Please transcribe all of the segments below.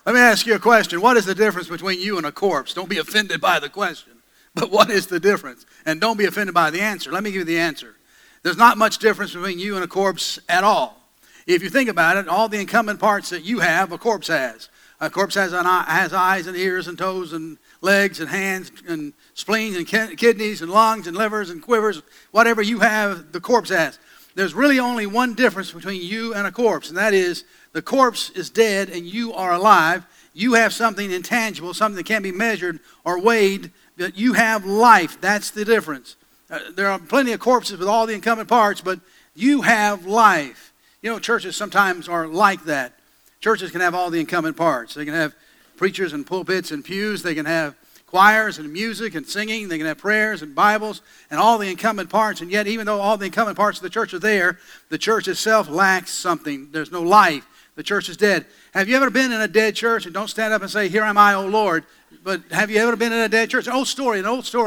Let me ask you a question. What is the difference between you and a corpse? Don't be offended by the question. But what is the difference? And don't be offended by the answer. Let me give you the answer. There's not much difference between you and a corpse at all. If you think about it, all the incumbent parts that you have, a corpse has. A corpse has eyes and ears and toes and legs and hands and spleens and kidneys and lungs and livers and quivers. Whatever you have, the corpse has. There's really only one difference between you and a corpse, and that is the corpse is dead and you are alive. You have something intangible, something that can't be measured or weighed, but you have life. That's the difference. There are plenty of corpses with all the incumbent parts, but you have life. You know, churches sometimes are like that. Churches can have all the incumbent parts. They can have preachers and pulpits and pews. They can have choirs and music and singing. They can have prayers and Bibles and all the incumbent parts. And yet, even though all the incumbent parts of the church are there, the church itself lacks something. There's no life. The church is dead. Have you ever been in a dead church? And don't stand up and say, "Here am I, O Lord." But have you ever been in a dead church? An old story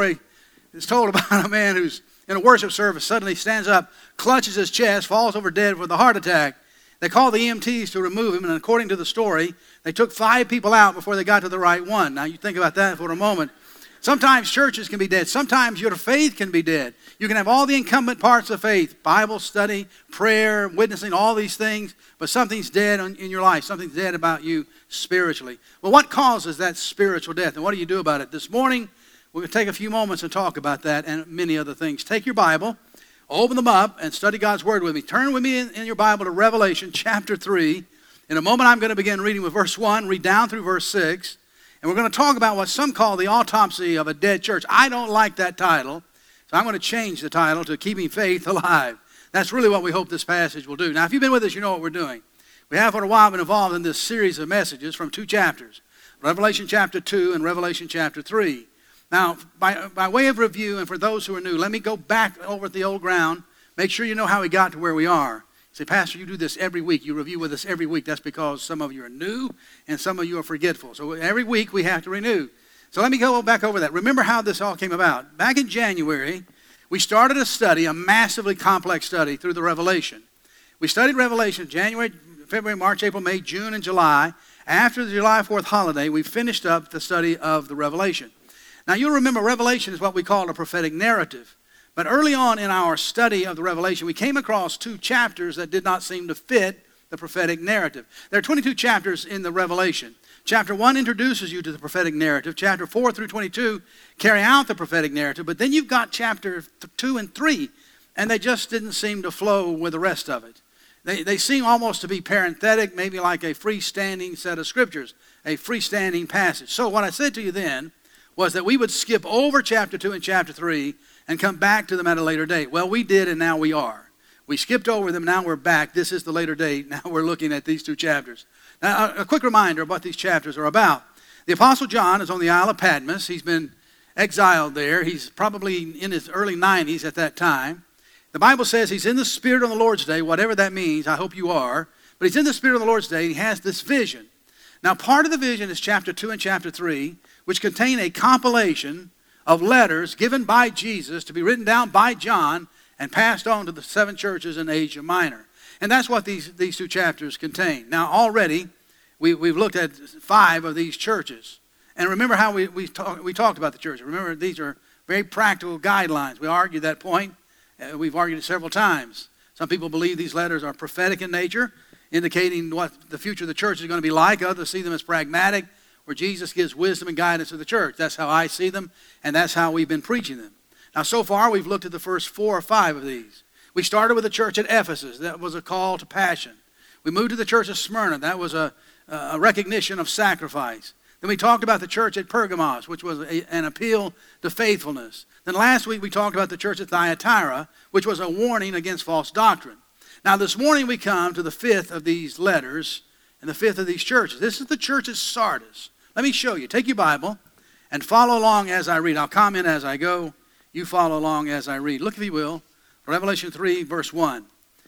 is told about a man who's in a worship service, suddenly stands up, clutches his chest, falls over dead with a heart attack. They called the EMTs to remove him, and according to the story, they took 5 people out before they got to the right one. Now, you think about that for a moment. Sometimes churches can be dead. Sometimes your faith can be dead. You can have all the incumbent parts of faith, Bible study, prayer, witnessing, all these things, but something's dead in your life. Something's dead about you spiritually. Well, what causes that spiritual death, and what do you do about it? This morning, we're going to take a few moments and talk about that and many other things. Take your Bible, open them up, and study God's Word with me. Turn with me in your Bible to Revelation chapter 3. In a moment, I'm going to begin reading with verse 1, read down through verse 6. And we're going to talk about what some call the autopsy of a dead church. I don't like that title, so I'm going to change the title to Keeping Faith Alive. That's really what we hope this passage will do. Now, if you've been with us, you know what we're doing. We have for a while been involved in this series of messages from 2 chapters, Revelation chapter 2 and Revelation chapter 3. Now, by way of review, and for those who are new, let me go back over the old ground, make sure you know how we got to where we are. Say, "Pastor, you do this every week. You review with us every week." That's because some of you are new and some of you are forgetful. So every week we have to renew. So let me go back over that. Remember how this all came about. Back in January, we started a study, a massively complex study through the Revelation. We studied Revelation January, February, March, April, May, June, and July. After the July 4th holiday, we finished up the study of the Revelation. Now, you'll remember Revelation is what we call a prophetic narrative. But early on in our study of the Revelation, we came across 2 chapters that did not seem to fit the prophetic narrative. There are 22 chapters in the Revelation. Chapter 1 introduces you to the prophetic narrative. Chapter 4 through 22 carry out the prophetic narrative. But then you've got chapter 2 and 3, and they just didn't seem to flow with the rest of it. They seem almost to be parenthetic, maybe like a freestanding set of scriptures, a freestanding passage. So what I said to you then was that we would skip over chapter 2 and chapter 3 and come back to them at a later date. Well, we did, and now we are. We skipped over them, now we're back. This is the later date. Now we're looking at these 2 chapters. Now, a quick reminder of what these chapters are about. The Apostle John is on the Isle of Patmos. He's been exiled there. He's probably in his early 90s at that time. The Bible says he's in the Spirit on the Lord's day, whatever that means. I hope you are. But he's in the Spirit on the Lord's day. He has this vision. Now, part of the vision is chapter 2 and chapter 3, which contain a compilation of letters given by Jesus to be written down by John and passed on to the 7 churches in Asia Minor. And that's what these 2 chapters contain. Now, already, we've looked at 5 of these churches. And remember how we talked about the churches. Remember, these are very practical guidelines. We argued that point. We've argued it several times. Some people believe these letters are prophetic in nature, indicating what the future of the church is going to be like. Others see them as pragmatic, where Jesus gives wisdom and guidance to the church. That's how I see them, and that's how we've been preaching them. Now, so far, we've looked at the first 4 or 5 of these. We started with the church at Ephesus. That was a call to passion. We moved to the church of Smyrna. That was a recognition of sacrifice. Then we talked about the church at Pergamos, which was an appeal to faithfulness. Then last week, we talked about the church at Thyatira, which was a warning against false doctrine. Now, this morning, we come to the 5th of these letters and the 5th of these churches. This is the church at Sardis. Let me show you. Take your Bible and follow along as I read. I'll comment as I go. You follow along as I read. Look, if you will, Revelation 3, verse 1.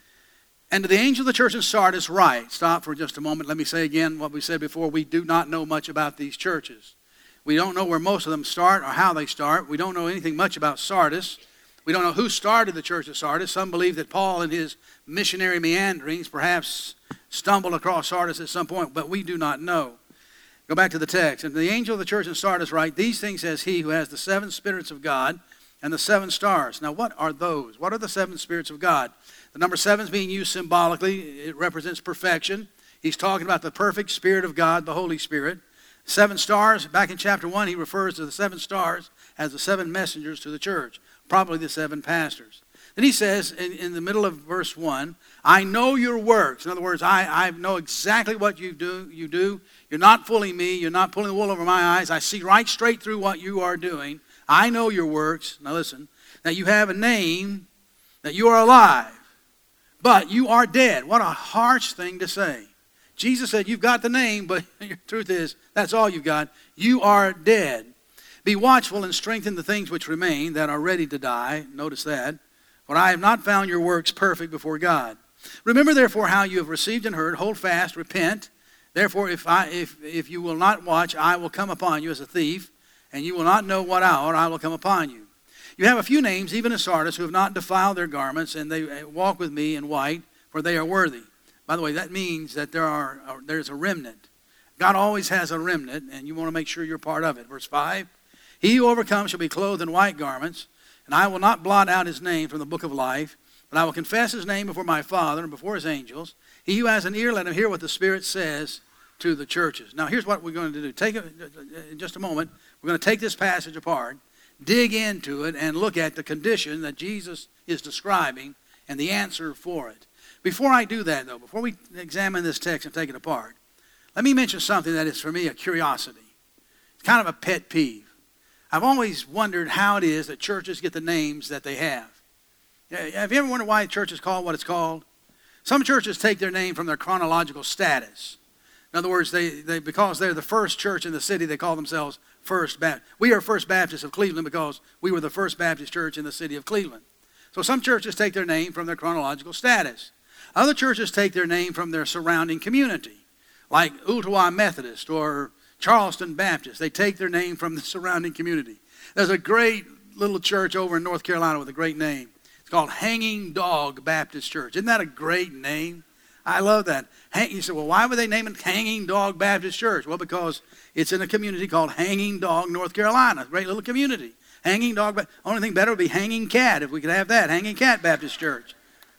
"And to the angel of the church in Sardis write." Stop for just a moment. Let me say again what we said before. We do not know much about these churches. We don't know where most of them start or how they start. We don't know anything much about Sardis. We don't know who started the church of Sardis. Some believe that Paul, in his missionary meanderings, perhaps stumbled across Sardis at some point, but we do not know. Go back to the text. And the angel of the church in Sardis write, these things says he who has the 7 spirits of God and the 7 stars. Now what are those? What are the 7 spirits of God? The number 7 is being used symbolically. It represents perfection. He's talking about the perfect Spirit of God, the Holy Spirit. 7 stars, back in chapter 1, he refers to the 7 stars as the 7 messengers to the church, probably the 7 pastors. Then he says in the middle of verse 1, I know your works. In other words, I know exactly what you do. You're not fooling me. You're not pulling the wool over my eyes. I see right straight through what you are doing. I know your works. Now listen, that you have a name, that you are alive, but you are dead. What a harsh thing to say. Jesus said, you've got the name, but the truth is, that's all you've got. You are dead. Be watchful and strengthen the things which remain that are ready to die. Notice that. For I have not found your works perfect before God. Remember, therefore, how you have received and heard. Hold fast, repent. Therefore, if you will not watch, I will come upon you as a thief, and you will not know what hour I will come upon you. You have a few names, even in Sardis, who have not defiled their garments, and they walk with me in white, for they are worthy. By the way, that means that there's a remnant. God always has a remnant, and you want to make sure you're part of it. Verse 5, he who overcomes shall be clothed in white garments, and I will not blot out his name from the book of life, but I will confess his name before my Father and before his angels. He who has an ear, let him hear what the Spirit says to the churches. Now, here's what we're going to do. In just a moment, we're going to take this passage apart, dig into it, and look at the condition that Jesus is describing and the answer for it. Before I do that, though, before we examine this text and take it apart, let me mention something that is, for me, a curiosity. It's kind of a pet peeve. I've always wondered how it is that churches get the names that they have. Have you ever wondered why a church is called what it's called? Some churches take their name from their chronological status. In other words, they because they're the first church in the city, they call themselves First Baptist. We are First Baptist of Cleveland because we were the First Baptist church in the city of Cleveland. So some churches take their name from their chronological status. Other churches take their name from their surrounding community, like Ooltewah Methodist or Charleston Baptist. They take their name from the surrounding community. There's a great little church over in North Carolina with a great name. It's called Hanging Dog Baptist Church. Isn't that a great name? I love that. You said, well, why would they name it Hanging Dog Baptist Church? Well, because it's in a community called Hanging Dog, North Carolina. Great little community. Hanging Dog. Only thing better would be Hanging Cat, if we could have that. Hanging Cat Baptist Church.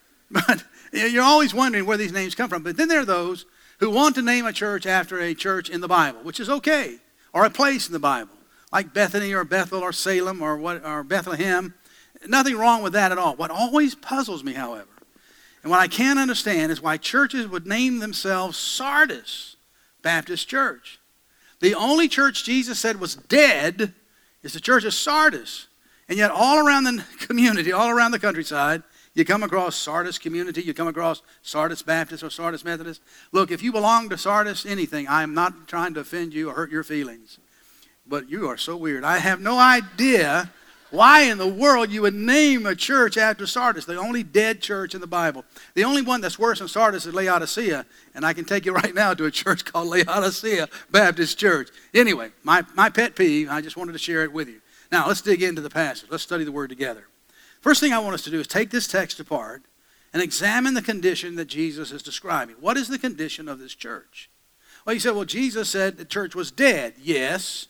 But you're always wondering where these names come from. But then there are those who want to name a church after a church in the Bible, which is okay, or a place in the Bible, like Bethany or Bethel or Salem or Bethlehem. Nothing wrong with that at all. What always puzzles me, however, and what I can't understand is why churches would name themselves Sardis Baptist Church. The only church Jesus said was dead is the church of Sardis. And yet all around the community, all around the countryside, you come across Sardis community, you come across Sardis Baptist or Sardis Methodist. Look, if you belong to Sardis anything, I am not trying to offend you or hurt your feelings. But you are so weird. I have no idea why in the world you would name a church after Sardis, the only dead church in the Bible. The only one that's worse than Sardis is Laodicea, and I can take you right now to a church called Laodicea Baptist Church. Anyway, my pet peeve, I just wanted to share it with you. Now, let's dig into the passage. Let's study the word together. First thing I want us to do is take this text apart and examine the condition that Jesus is describing. What is the condition of this church? Well, you said, well, Jesus said the church was dead. Yes,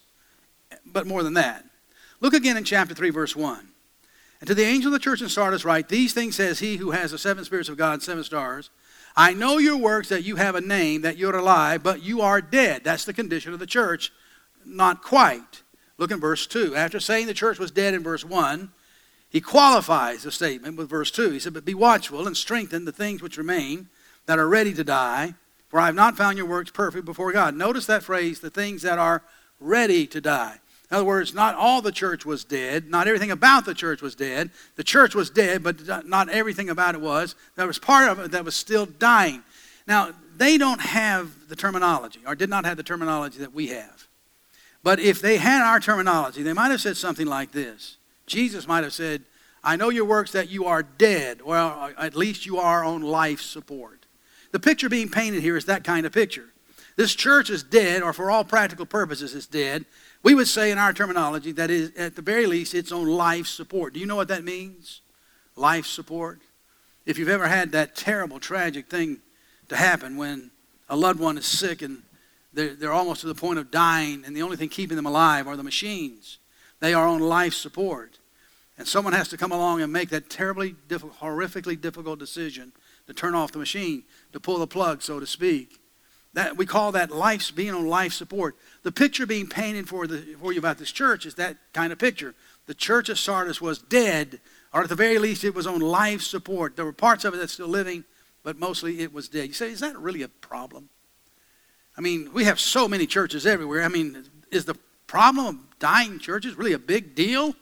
but more than that. Look again in chapter 3, verse 1. And to the angel of the church in Sardis write, these things says he who has the 7 spirits of God and 7 stars. I know your works, that you have a name, that you're alive, but you are dead. That's the condition of the church. Not quite. Look in verse 2. After saying the church was dead in verse 1, he qualifies the statement with verse 2. He said, but be watchful and strengthen the things which remain that are ready to die, for I have not found your works perfect before God. Notice that phrase, the things that are ready to die. In other words, not all the church was dead. Not everything about the church was dead. The church was dead, but not everything about it was. There was part of it that was still dying. Now, they don't have the terminology, or did not have the terminology that we have. But if they had our terminology, they might have said something like this. Jesus might have said, I know your works that you are dead, or at least you are on life support. The picture being painted here is that kind of picture. This church is dead, or for all practical purposes it's dead. We would say in our terminology that is, at the very least, it's on life support. Do you know what that means? Life support. If you've ever had that terrible, tragic thing to happen when a loved one is sick and They're almost to the point of dying, and the only thing keeping them alive are the machines. They are on life support. And someone has to come along and make that terribly difficult, horrifically difficult decision to turn off the machine, to pull the plug, so to speak. We call that being on life support. The picture being painted for you about this church is that kind of picture. The church of Sardis was dead, or at the very least it was on life support. There were parts of it that's still living, but mostly it was dead. You say, is that really a problem? I mean, we have so many churches everywhere. I mean, is the problem of dying churches really a big deal?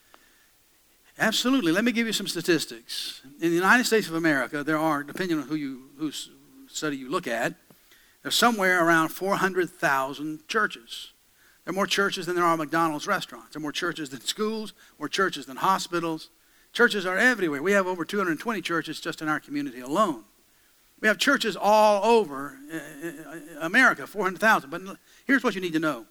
Absolutely. Let me give you some statistics. In the United States of America, there are, depending on whose study you look at, there's somewhere around 400,000 churches. There are more churches than there are McDonald's restaurants. There are more churches than schools, more churches than hospitals. Churches are everywhere. We have over 220 churches just in our community alone. We have churches all over America, 400,000. But here's what you need to know.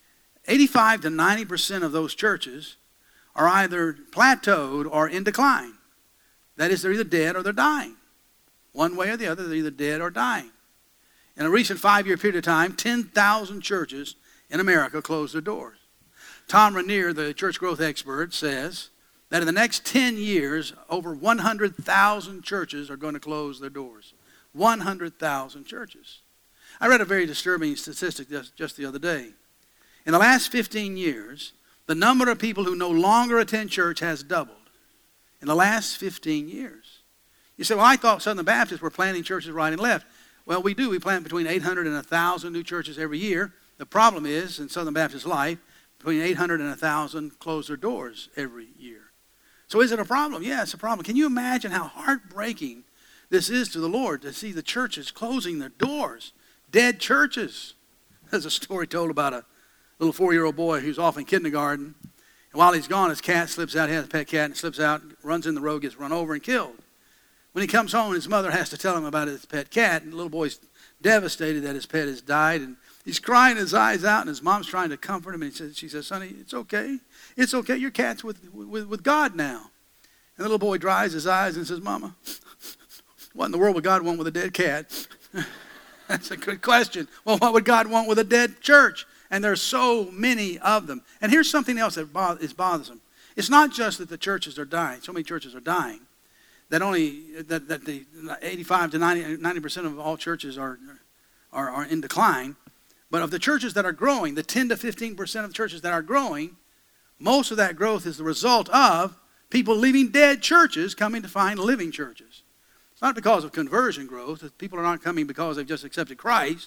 85 to 90% of those churches are either plateaued or in decline. That is, they're either dead or they're dying. One way or the other, they're either dead or dying. In a recent 5-year period of time, 10,000 churches in America closed their doors. Tom Rainier, the church growth expert, says that in the next 10 years, over 100,000 churches are going to close their doors. 100,000 churches. I read a very disturbing statistic just the other day. In the last 15 years, the number of people who no longer attend church has doubled. In the last 15 years. You say, well, I thought Southern Baptists were planting churches right and left. Well, we do. We plant between 800 and 1,000 new churches every year. The problem is, in Southern Baptist life, between 800 and 1,000 close their doors every year. So is it a problem? Yeah, it's a problem. Can you imagine how heartbreaking this is to the Lord to see the churches closing their doors? Dead churches. There's a story told about a little 4-year-old boy who's off in kindergarten. And while he's gone, his cat slips out. He has a pet cat and slips out, runs in the road, gets run over and killed. When he comes home, his mother has to tell him about his pet cat. And the little boy's devastated that his pet has died. And he's crying his eyes out, and his mom's trying to comfort him. And she says, "Sonny, it's okay. It's okay. Your cat's with God now." And the little boy dries his eyes and says, "Mama, what in the world would God want with a dead cat?" That's a good question. Well, what would God want with a dead church? And there's so many of them. And here's something else that is bothersome. It's not just that the churches are dying. So many churches are dying. That the 85 to 90% of all churches are in decline. But of the churches that are growing, the 10 to 15% of the churches that are growing, most of that growth is the result of people leaving dead churches coming to find living churches. It's not because of conversion growth. People are not coming because they've just accepted Christ.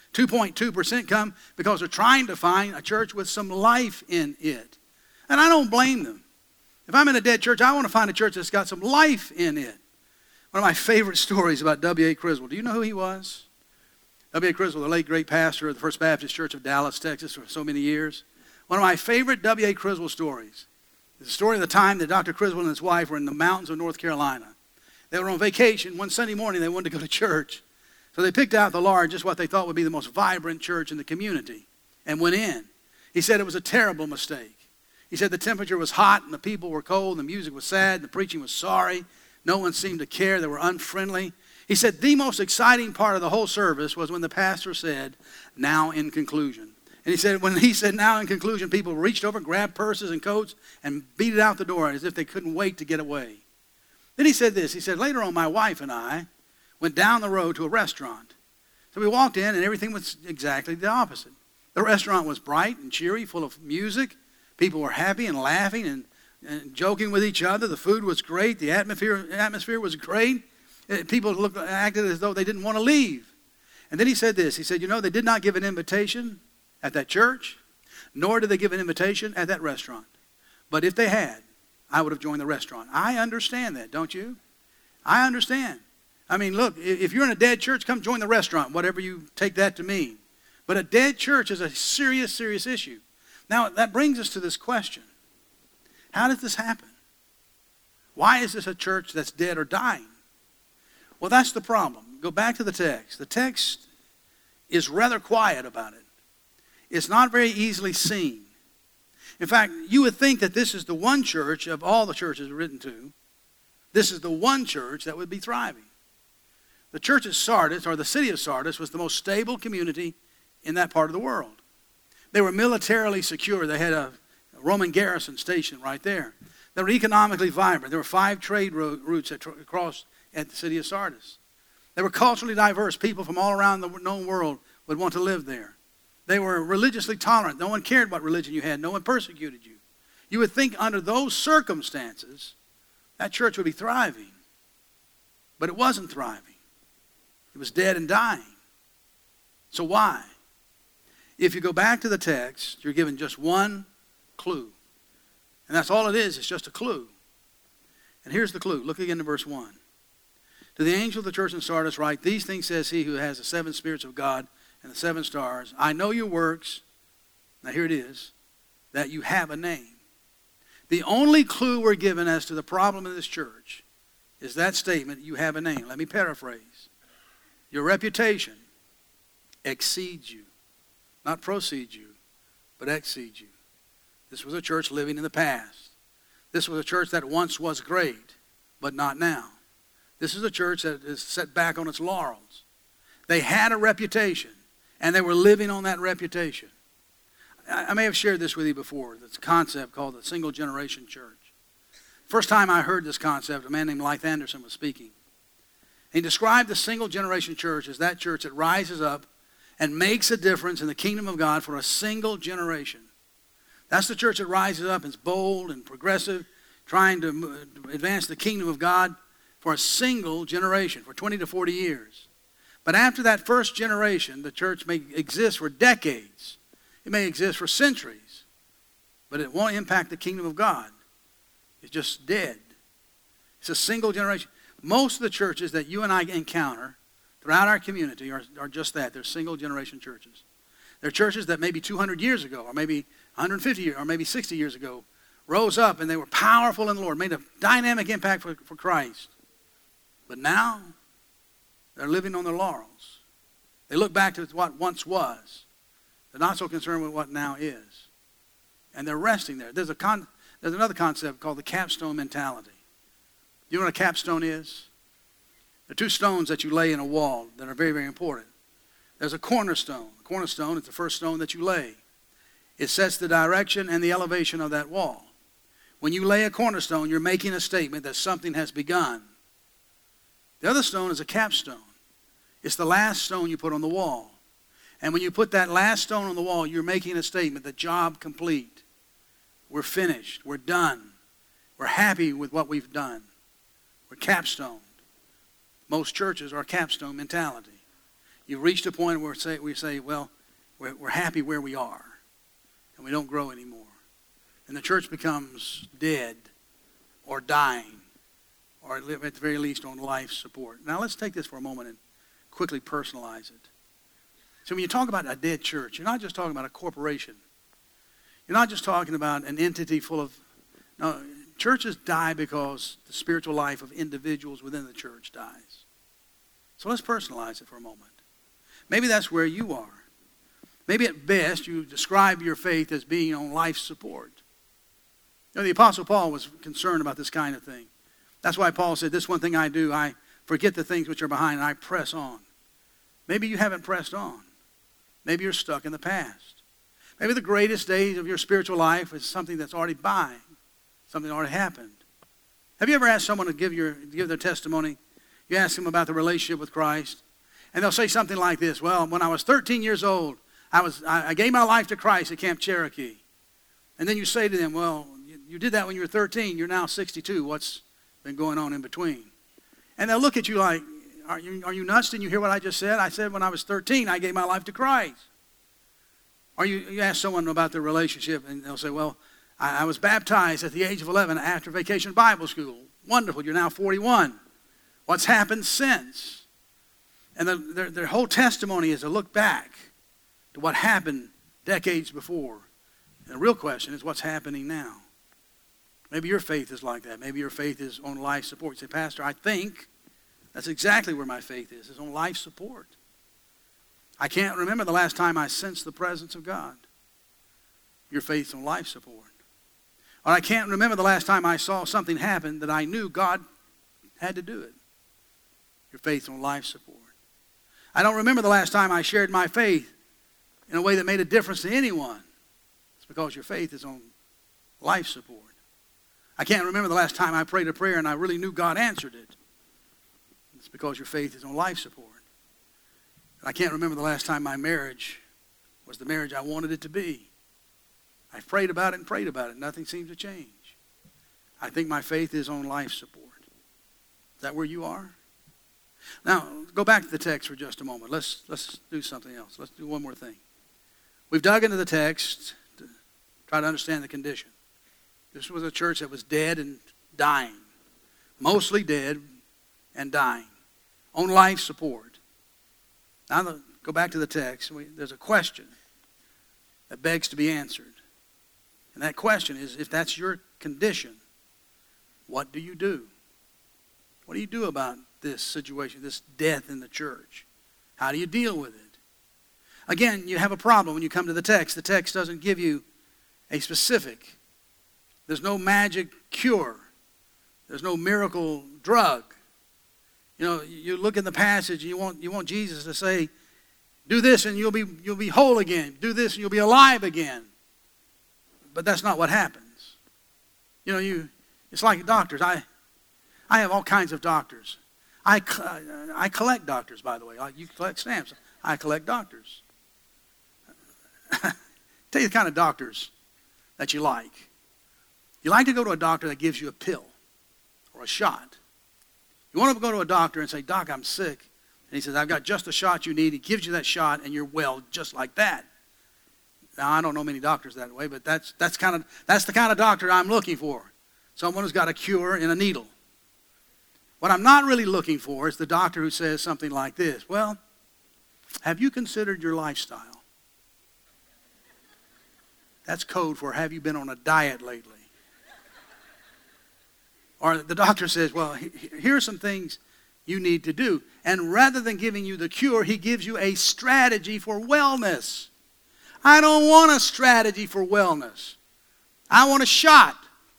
2.2% come because they're trying to find a church with some life in it. And I don't blame them. If I'm in a dead church, I want to find a church that's got some life in it. One of my favorite stories about W.A. Criswell. Do you know who he was? W.A. Criswell, the late great pastor of the First Baptist Church of Dallas, Texas, for so many years. One of my favorite W.A. Criswell stories is the story of the time that Dr. Criswell and his wife were in the mountains of North Carolina. They were on vacation. One Sunday morning, they wanted to go to church. So they picked out the largest, what they thought would be the most vibrant church in the community, and went in. He said it was a terrible mistake. He said the temperature was hot and the people were cold, and the music was sad, and the preaching was sorry. No one seemed to care. They were unfriendly. He said the most exciting part of the whole service was when the pastor said, "Now in conclusion." And he said when he said "now in conclusion," people reached over, grabbed purses and coats, and beat it out the door as if they couldn't wait to get away. Then he said this. He said, "Later on, my wife and I went down the road to a restaurant. So we walked in, and everything was exactly the opposite. The restaurant was bright and cheery, full of music. People were happy and laughing and joking with each other. The food was great. The atmosphere was great. People acted as though they didn't want to leave." And then he said this. He said, "You know, they did not give an invitation at that church, nor did they give an invitation at that restaurant. But if they had, I would have joined the restaurant." I understand that, don't you? I understand. I mean, look, if you're in a dead church, come join the restaurant, whatever you take that to mean. But a dead church is a serious, serious issue. Now, that brings us to this question. How does this happen? Why is this a church that's dead or dying? Well, that's the problem. Go back to the text. The text is rather quiet about it. It's not very easily seen. In fact, you would think that this is the one church of all the churches written to. This is the one church that would be thriving. The church of Sardis, or the city of Sardis, was the most stable community in that part of the world. They were militarily secure. They had a Roman garrison station right there. They were economically vibrant. There were 5 trade routes that crossed at the city of Sardis. They were culturally diverse. People from all around the known world would want to live there. They were religiously tolerant. No one cared what religion you had. No one persecuted you. You would think under those circumstances, that church would be thriving. But it wasn't thriving. It was dead and dying. So why? If you go back to the text, you're given just one clue. And that's all it is. It's just a clue. And here's the clue. Look again to verse 1. To the angel of the church in Sardis write, these things says he who has the 7 spirits of God and the 7 stars. I know your works. Now here it is. That you have a name. The only clue we're given as to the problem in this church is that statement, you have a name. Let me paraphrase. Your reputation exceeds you. Not proceeds you, but exceeds you. This was a church living in the past. This was a church that once was great, but not now. This is a church that is set back on its laurels. They had a reputation, and they were living on that reputation. I may have shared this with you before, this concept called the single generation church. First time I heard this concept, a man named Leith Anderson was speaking. He described the single generation church as that church that rises up and makes a difference in the kingdom of God for a single generation. That's the church that rises up and is bold and progressive, trying to advance the kingdom of God for a single generation, for 20 to 40 years. But after that first generation, the church may exist for decades. It may exist for centuries, but it won't impact the kingdom of God. It's just dead. It's a single generation. Most of the churches that you and I encounter throughout our community are just that. They're single generation churches. They're churches that maybe 200 years ago, or maybe 150 years, or maybe 60 years ago, rose up and they were powerful in the Lord, made a dynamic impact for Christ. But now, they're living on their laurels. They look back to what once was. They're not so concerned with what now is. And they're resting there. There's another concept called the capstone mentality. You know what a capstone is? There are 2 stones that you lay in a wall that are very, very important. There's a cornerstone. A cornerstone is the first stone that you lay. It sets the direction and the elevation of that wall. When you lay a cornerstone, you're making a statement that something has begun. The other stone is a capstone. It's the last stone you put on the wall. And when you put that last stone on the wall, you're making a statement, the job complete. We're finished. We're done. We're happy with what we've done. We're capstoned. Most churches are capstone mentality. You've reached a point where we say, well, we're happy where we are. And we don't grow anymore. And the church becomes dead or dying, or at the very least on life support. Now let's take this for a moment and quickly personalize it. So when you talk about a dead church, you're not just talking about a corporation. You're not just talking about an entity full of... No, churches die because the spiritual life of individuals within the church dies. So let's personalize it for a moment. Maybe that's where you are. Maybe at best you describe your faith as being on life support. You know, the Apostle Paul was concerned about this kind of thing. That's why Paul said, this one thing I do, I forget the things which are behind and I press on. Maybe you haven't pressed on. Maybe you're stuck in the past. Maybe the greatest days of your spiritual life is something that's already by, something that already happened. Have you ever asked someone to give their testimony? You ask them about the relationship with Christ, and they'll say something like this, well, when I was 13 years old, I gave my life to Christ at Camp Cherokee. And then you say to them, well, you did that when you were 13. You're now 62. What's been going on in between? And they'll look at you like, are you nuts? Didn't you hear what I just said? I said when I was 13, I gave my life to Christ. Or you ask someone about their relationship, and they'll say, well, I was baptized at the age of 11 after Vacation Bible School. Wonderful. You're now 41. What's happened since? And their whole testimony is to look back to what happened decades before. And the real question is what's happening now. Maybe your faith is like that. Maybe your faith is on life support. You say, Pastor, I think that's exactly where my faith is on life support. I can't remember the last time I sensed the presence of God. Your faith's on life support. Or I can't remember the last time I saw something happen that I knew God had to do it. Your faith's on life support. I don't remember the last time I shared my faith in a way that made a difference to anyone, it's because your faith is on life support. I can't remember the last time I prayed a prayer and I really knew God answered it. It's because your faith is on life support. And I can't remember the last time my marriage was the marriage I wanted it to be. I've prayed about it and prayed about it. Nothing seems to change. I think my faith is on life support. Is that where you are? Now, go back to the text for just a moment. Let's do something else. Let's do one more thing. We've dug into the text to try to understand the condition. This was a church that was dead and dying. Mostly dead and dying. On life support. Now, go back to the text. There's a question that begs to be answered. And that question is, if that's your condition, what do you do? What do you do about this situation, this death in the church? How do you deal with it? Again, you have a problem when you come to the text. The text doesn't give you a specific. There's no magic cure. There's no miracle drug. You know, you look in the passage and you want Jesus to say, do this and you'll be whole again. Do this and you'll be alive again. But that's not what happens. You know, it's like doctors. I have all kinds of doctors. I collect doctors, by the way. You collect stamps. I collect doctors. Tell you the kind of doctors that you like. You like to go to a doctor that gives you a pill or a shot. You want to go to a doctor and say, Doc, I'm sick. And he says, I've got just the shot you need. He gives you that shot and you're well just like that. Now, I don't know many doctors that way, but that's the kind of doctor I'm looking for. Someone who's got a cure in a needle. What I'm not really looking for is the doctor who says something like this. Well, have you considered your lifestyle? That's code for have you been on a diet lately? Or the doctor says, well, here are some things you need to do. And rather than giving you the cure, he gives you a strategy for wellness. I don't want a strategy for wellness. I want a shot.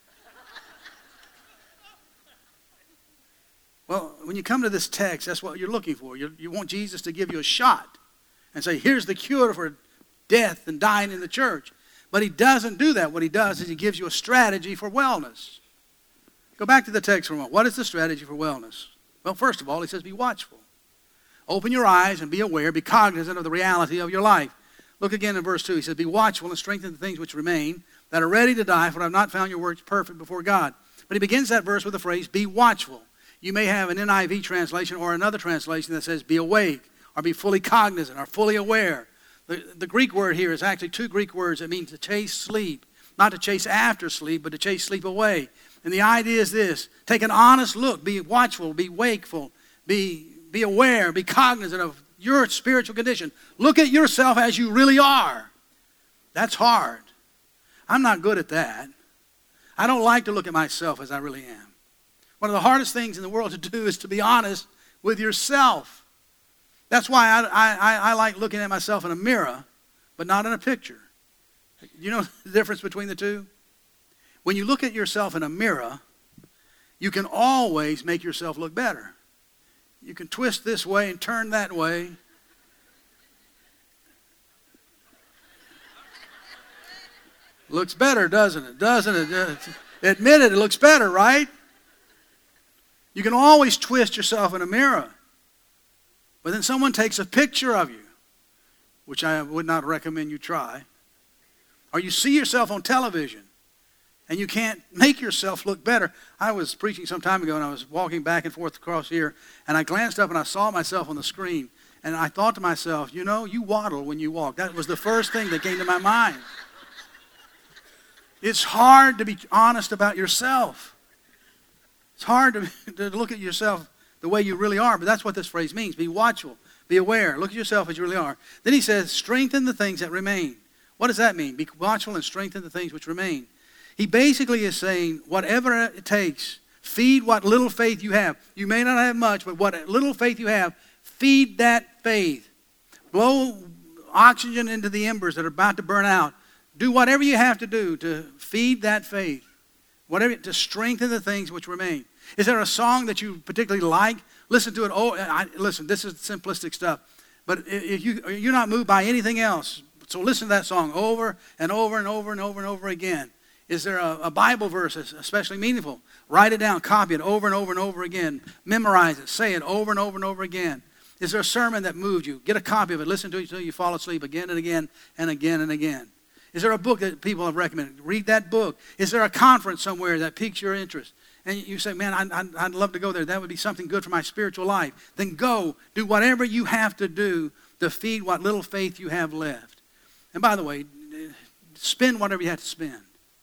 Well, when you come to this text, that's what you're looking for. You want Jesus to give you a shot and say, here's the cure for death and dying in the church. But he doesn't do that. What he does is he gives you a strategy for wellness. Go back to the text for a moment. What is the strategy for wellness? Well, first of all, he says be watchful. Open your eyes and be aware, be cognizant of the reality of your life. Look again in verse 2. He says, be watchful and strengthen the things which remain that are ready to die, for I have not found your works perfect before God. But he begins that verse with the phrase, be watchful. You may have an NIV translation or another translation that says be awake or be fully cognizant or fully aware. The Greek word here is actually two Greek words that mean to chase sleep. Not to chase after sleep, but to chase sleep away. And the idea is this. Take an honest look. Be watchful. Be wakeful. Be aware. Be cognizant of your spiritual condition. Look at yourself as you really are. That's hard. I'm not good at that. I don't like to look at myself as I really am. One of the hardest things in the world to do is to be honest with yourself. That's why I like looking at myself in a mirror, but not in a picture. You know the difference between the two? When you look at yourself in a mirror, you can always make yourself look better. You can twist this way and turn that way. Looks better, doesn't it? Doesn't it? Admit it, it looks better, right? You can always twist yourself in a mirror. But then someone takes a picture of you, which I would not recommend you try. Or you see yourself on television, and you can't make yourself look better. I was preaching some time ago, and I was walking back and forth across here, and I glanced up, and I saw myself on the screen, and I thought to myself, you know, you waddle when you walk. That was the first thing that came to my mind. It's hard to be honest about yourself. It's hard to look at yourself the way you really are, but that's what this phrase means. Be watchful, be aware, look at yourself as you really are. Then he says, strengthen the things that remain. What does that mean? Be watchful and strengthen the things which remain. He basically is saying, whatever it takes, feed what little faith you have. You may not have much, but what little faith you have, feed that faith. Blow oxygen into the embers that are about to burn out. Do whatever you have to do to feed that faith. Whatever to strengthen the things which remain. Is there a song that you particularly like? Listen to it. Listen, this is simplistic stuff. But if you're not moved by anything else, So listen to that song over and over and over and over and over again. Is there a Bible verse that's especially meaningful? Write it down, copy it over and over and over again. Memorize it, say it over and over and over again. Is there a sermon that moved you? Get a copy of it, listen to it until you fall asleep again and again and again and again. Is there a book that people have recommended? Read that book. Is there a conference somewhere that piques your interest? And you say, man, I'd love to go there. That would be something good for my spiritual life. Then go. Do whatever you have to do to feed what little faith you have left. And by the way, spend whatever you have to spend.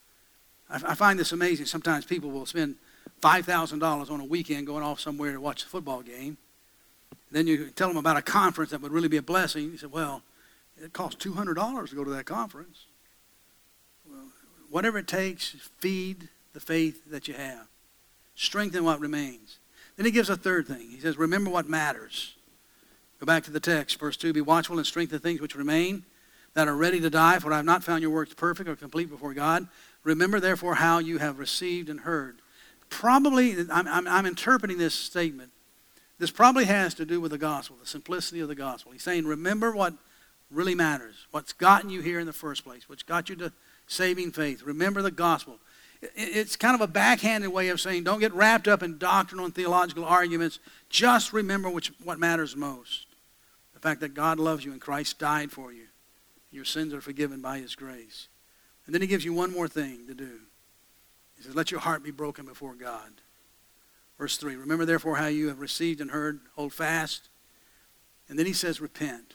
I find this amazing. Sometimes people will spend $5,000 on a weekend going off somewhere to watch a football game. Then you tell them about a conference that would really be a blessing. You say, well, it costs $200 to go to that conference. Well, whatever it takes, feed the faith that you have. Strengthen what remains. Then he gives a third thing. He says, remember what matters. Go back to the text, verse 2. Be watchful and strengthen the things which remain, that are ready to die, for I have not found your works perfect or complete before God. Remember, therefore, how you have received and heard. Probably, I'm interpreting this statement. This probably has to do with the gospel, the simplicity of the gospel. He's saying, remember what really matters, what's gotten you here in the first place, what's got you to saving faith. Remember the gospel. It's kind of a backhanded way of saying, don't get wrapped up in doctrinal and theological arguments. Just remember what matters most. The fact that God loves you and Christ died for you. Your sins are forgiven by his grace. And then he gives you one more thing to do. He says, let your heart be broken before God. Verse 3, remember therefore how you have received and heard, hold fast. And then he says, repent.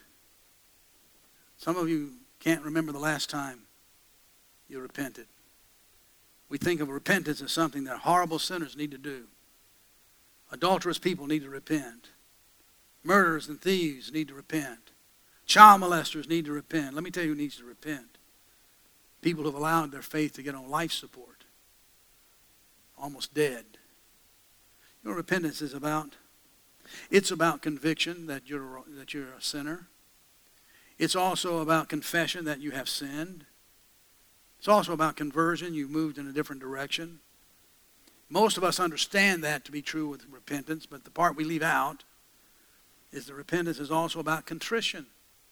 Some of you can't remember the last time you repented. We think of repentance as something that horrible sinners need to do. Adulterous people need to repent. Murderers and thieves need to repent. Child molesters need to repent. Let me tell you who needs to repent. People who have allowed their faith to get on life support. Almost dead. You know what repentance is about? It's about conviction that you're a sinner. It's also about confession that you have sinned. It's also about conversion. You've moved in a different direction. Most of us understand that to be true with repentance, but the part we leave out is that repentance is also about contrition.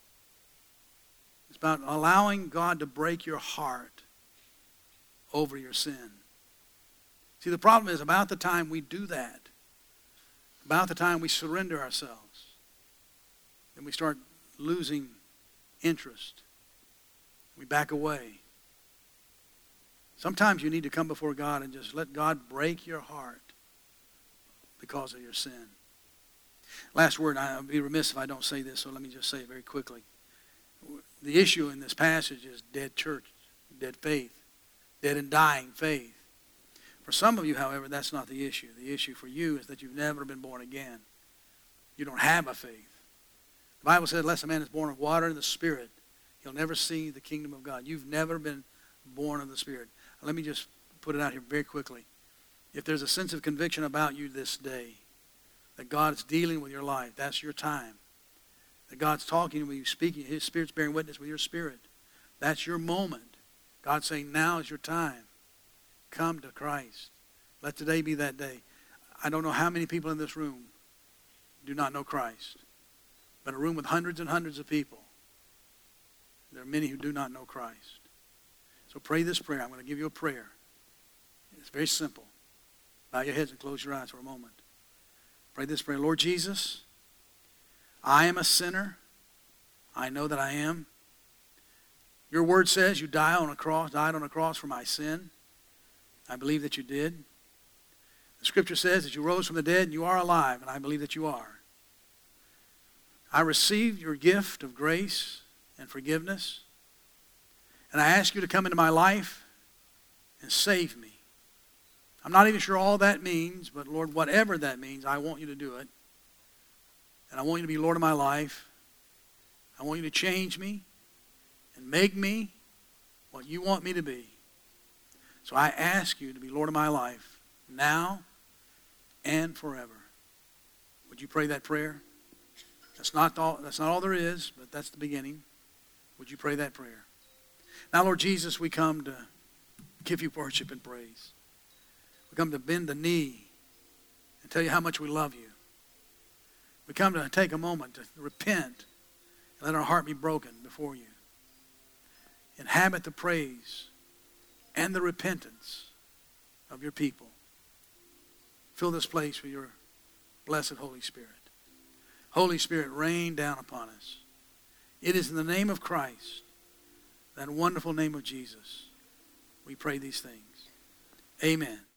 It's about allowing God to break your heart over your sin. See, the problem is about the time we do that, about the time we surrender ourselves, then we start losing interest. We back away. Sometimes you need to come before God and just let God break your heart because of your sin. Last word, I'll be remiss if I don't say this, so let me just say it very quickly. The issue in this passage is dead church, dead faith, dead and dying faith. For some of you, however, that's not the issue. The issue for you is that you've never been born again. You don't have a faith. The Bible says, unless a man is born of water and the Spirit, he'll never see the kingdom of God. You've never been born of the Spirit. Let me just put it out here very quickly. If there's a sense of conviction about you this day, that God is dealing with your life, that's your time. That God's talking with you, speaking, his Spirit's bearing witness with your spirit. That's your moment. God's saying, now is your time. Come to Christ. Let today be that day. I don't know how many people in this room do not know Christ. But a room with hundreds and hundreds of people, there are many who do not know Christ. So pray this prayer. I'm going to give you a prayer. It's very simple. Bow your heads and close your eyes for a moment. Pray this prayer. Lord Jesus, I am a sinner. I know that I am. Your word says you died on a cross for my sin. I believe that you did. The scripture says that you rose from the dead and you are alive, and I believe that you are. I received your gift of grace and forgiveness, and I ask you to come into my life and save me. I'm not even sure all that means, but Lord, whatever that means, I want you to do it. And I want you to be Lord of my life. I want you to change me and make me what you want me to be. So I ask you to be Lord of my life now and forever. Would you pray that prayer? That's not all there is, but that's the beginning. Would you pray that prayer? Now, Lord Jesus, we come to give you worship and praise. We come to bend the knee and tell you how much we love you. We come to take a moment to repent and let our heart be broken before you. inhabit the praise and the repentance of your people. Fill this place with your blessed Holy Spirit. Holy Spirit, rain down upon us. It is in the name of Christ, that wonderful name of Jesus, we pray these things. Amen.